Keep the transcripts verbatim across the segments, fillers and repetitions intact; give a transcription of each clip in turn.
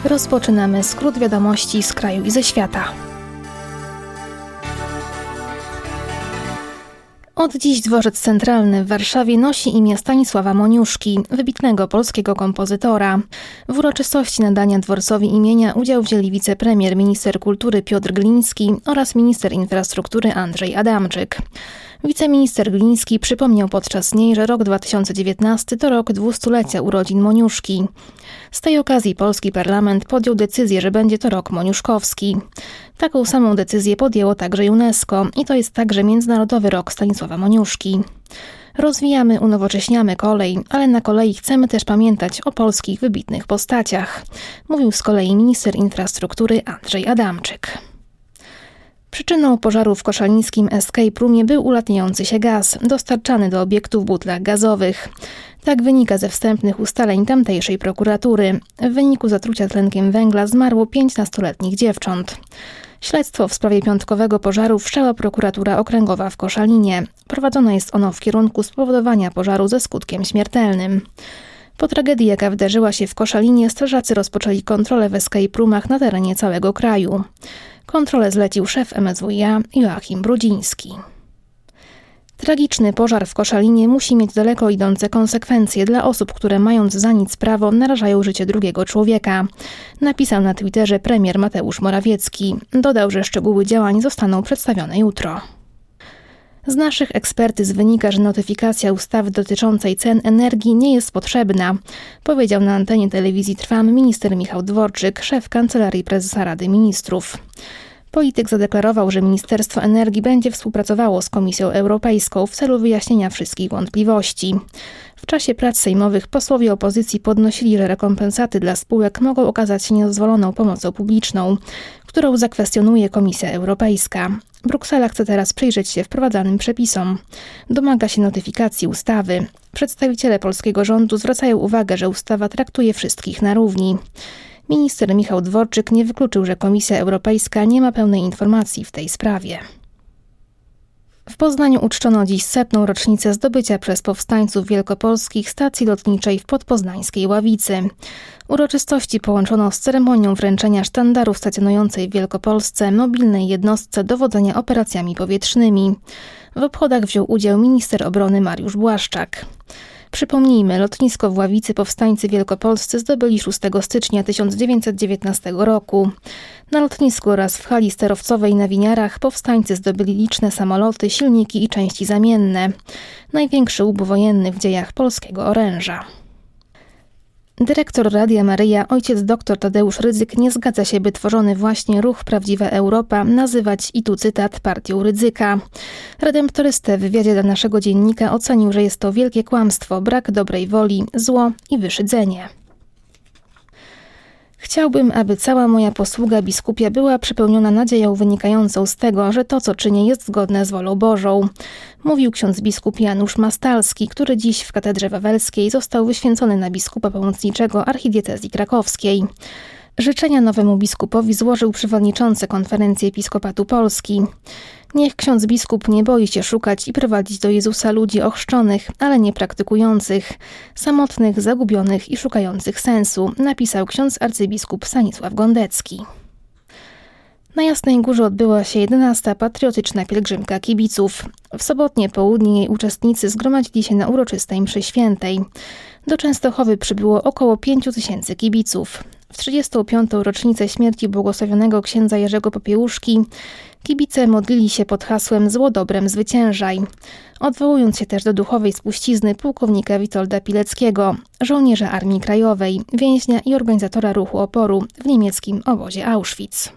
Rozpoczynamy skrót wiadomości z kraju i ze świata. Od dziś dworzec centralny w Warszawie nosi imię Stanisława Moniuszki, wybitnego polskiego kompozytora. W uroczystości nadania dworcowi imienia udział wzięli wicepremier, minister kultury Piotr Gliński oraz minister infrastruktury Andrzej Adamczyk. Wiceminister Gliński przypomniał podczas niej, że rok dwa tysiące dziewiętnasty to rok dwustulecia urodzin Moniuszki. Z tej okazji polski parlament podjął decyzję, że będzie to rok moniuszkowski. Taką samą decyzję podjęło także UNESCO i to jest także Międzynarodowy Rok Stanisława Moniuszki. Rozwijamy, unowocześniamy kolej, ale na kolei chcemy też pamiętać o polskich wybitnych postaciach, mówił z kolei minister infrastruktury Andrzej Adamczyk. Przyczyną pożaru w koszalińskim Escape Roomie był ulatniający się gaz, dostarczany do obiektu w butlach gazowych. Tak wynika ze wstępnych ustaleń tamtejszej prokuratury. W wyniku zatrucia tlenkiem węgla zmarło pięć nastoletnich dziewcząt. Śledztwo w sprawie piątkowego pożaru wszczęła prokuratura okręgowa w Koszalinie. Prowadzone jest ono w kierunku spowodowania pożaru ze skutkiem śmiertelnym. Po tragedii, jaka wydarzyła się w Koszalinie, strażacy rozpoczęli kontrolę w escape roomach na terenie całego kraju. Kontrolę zlecił szef M S W iA Joachim Brudziński. Tragiczny pożar w Koszalinie musi mieć daleko idące konsekwencje dla osób, które mając za nic prawo narażają życie drugiego człowieka, napisał na Twitterze premier Mateusz Morawiecki. Dodał, że szczegóły działań zostaną przedstawione jutro. Z naszych ekspertyz wynika, że notyfikacja ustawy dotyczącej cen energii nie jest potrzebna, powiedział na antenie telewizji Trwam minister Michał Dworczyk, szef Kancelarii Prezesa Rady Ministrów. Polityk zadeklarował, że Ministerstwo Energii będzie współpracowało z Komisją Europejską w celu wyjaśnienia wszystkich wątpliwości. W czasie prac sejmowych posłowie opozycji podnosili, że rekompensaty dla spółek mogą okazać się niedozwoloną pomocą publiczną, którą zakwestionuje Komisja Europejska. Bruksela chce teraz przyjrzeć się wprowadzanym przepisom. Domaga się notyfikacji ustawy. Przedstawiciele polskiego rządu zwracają uwagę, że ustawa traktuje wszystkich na równi. Minister Michał Dworczyk nie wykluczył, że Komisja Europejska nie ma pełnej informacji w tej sprawie. W Poznaniu uczczono dziś setną rocznicę zdobycia przez powstańców wielkopolskich stacji lotniczej w podpoznańskiej Ławicy. Uroczystości połączono z ceremonią wręczenia sztandaru stacjonującej w Wielkopolsce mobilnej jednostce dowodzenia operacjami powietrznymi. W obchodach wziął udział minister obrony Mariusz Błaszczak. Przypomnijmy, lotnisko w Ławicy powstańcy wielkopolscy zdobyli szóstego stycznia tysiąc dziewięćset dziewiętnastego roku. Na lotnisku oraz w hali sterowcowej na Winiarach powstańcy zdobyli liczne samoloty, silniki i części zamienne. Największy łup wojenny w dziejach polskiego oręża. Dyrektor Radia Maryja, ojciec dr Tadeusz Rydzyk, nie zgadza się, by tworzony właśnie ruch Prawdziwa Europa nazywać, i tu cytat, partią Rydzyka. Redemptorystę w wywiadzie dla naszego dziennika ocenił, że jest to wielkie kłamstwo, brak dobrej woli, zło i wyszydzenie. Chciałbym, aby cała moja posługa biskupia była przepełniona nadzieją wynikającą z tego, że to, co czynię, jest zgodne z wolą Bożą, mówił ksiądz biskup Janusz Mastalski, który dziś w katedrze wawelskiej został wyświęcony na biskupa pomocniczego archidiecezji krakowskiej. Życzenia nowemu biskupowi złożył przewodniczący Konferencji Episkopatu Polski. Niech ksiądz biskup nie boi się szukać i prowadzić do Jezusa ludzi ochrzczonych, ale nie praktykujących, samotnych, zagubionych i szukających sensu, napisał ksiądz arcybiskup Stanisław Gondecki. Na Jasnej Górze odbyła się jedenasta patriotyczna pielgrzymka kibiców. W sobotnie południe jej uczestnicy zgromadzili się na uroczystej mszy świętej. Do Częstochowy przybyło około pięciu tysięcy kibiców. W trzydziestą piątą rocznicę śmierci błogosławionego księdza Jerzego Popiełuszki kibice modlili się pod hasłem „Zło dobrem zwyciężaj”, odwołując się też do duchowej spuścizny pułkownika Witolda Pileckiego, żołnierza Armii Krajowej, więźnia i organizatora ruchu oporu w niemieckim obozie Auschwitz.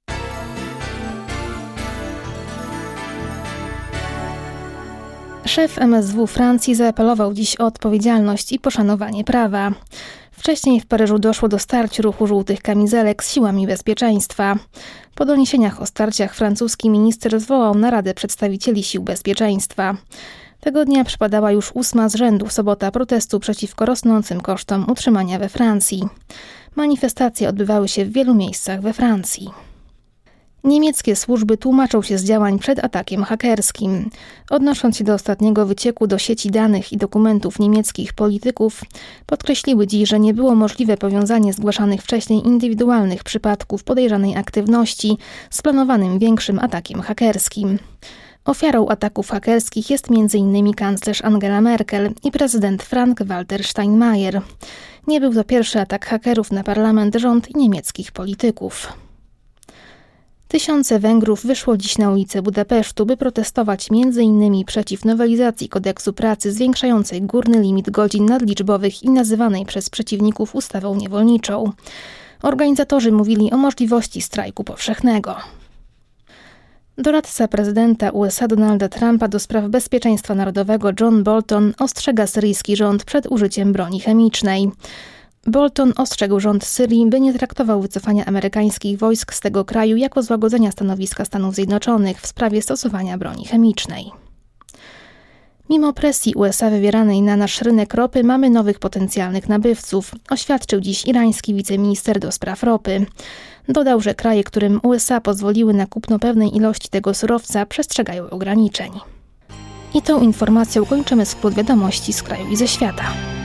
Szef M S W Francji zaapelował dziś o odpowiedzialność i poszanowanie prawa. Wcześniej w Paryżu doszło do starć ruchu żółtych kamizelek z siłami bezpieczeństwa. Po doniesieniach o starciach francuski minister zwołał naradę przedstawicieli sił bezpieczeństwa. Tego dnia przypadała już ósma z rzędu sobota protestu przeciwko rosnącym kosztom utrzymania we Francji. Manifestacje odbywały się w wielu miejscach we Francji. Niemieckie służby tłumaczą się z działań przed atakiem hakerskim. Odnosząc się do ostatniego wycieku do sieci danych i dokumentów niemieckich polityków, podkreśliły dziś, że nie było możliwe powiązanie zgłaszanych wcześniej indywidualnych przypadków podejrzanej aktywności z planowanym większym atakiem hakerskim. Ofiarą ataków hakerskich jest między innymi kanclerz Angela Merkel i prezydent Frank-Walter Steinmeier. Nie był to pierwszy atak hakerów na parlament, rząd i niemieckich polityków. Tysiące Węgrów wyszło dziś na ulice Budapesztu, by protestować między innymi przeciw nowelizacji kodeksu pracy zwiększającej górny limit godzin nadliczbowych i nazywanej przez przeciwników ustawą niewolniczą. Organizatorzy mówili o możliwości strajku powszechnego. Doradca prezydenta U S A Donalda Trumpa do spraw bezpieczeństwa narodowego John Bolton ostrzega syryjski rząd przed użyciem broni chemicznej. Bolton ostrzegł rząd Syrii, by nie traktował wycofania amerykańskich wojsk z tego kraju jako złagodzenia stanowiska Stanów Zjednoczonych w sprawie stosowania broni chemicznej. Mimo presji U S A wywieranej na nasz rynek ropy mamy nowych potencjalnych nabywców, oświadczył dziś irański wiceminister do spraw ropy. Dodał, że kraje, którym U S A pozwoliły na kupno pewnej ilości tego surowca, przestrzegają ograniczeń. I tą informacją kończymy skrót wiadomości z kraju i ze świata.